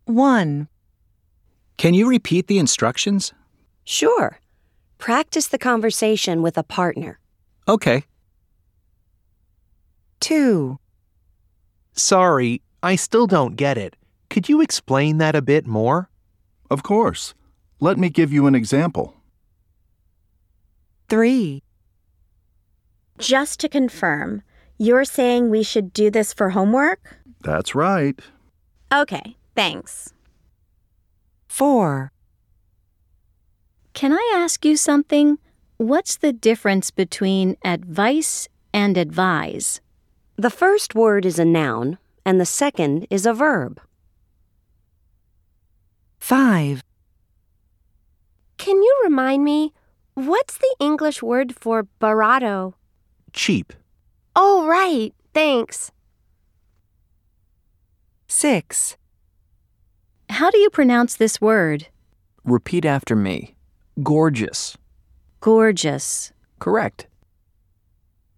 1. Can you repeat the instructions? Sure. Practice the conversation with a partner. Okay. 2. Sorry, I still don't get it. Could you explain that a bit more? Of course. Let me give you an example. 3. Just to confirm, you're saying we should do this for homework? That's right. Okay, thanks. 4. Can I ask you something? What's the difference between advice and advise? The first word is a noun, and the second is a verb. 5. Can you remind me, what's the English word for barato? Cheap. Oh, right. Thanks. 6. How do you pronounce this word? Repeat after me. Gorgeous. Gorgeous. Correct.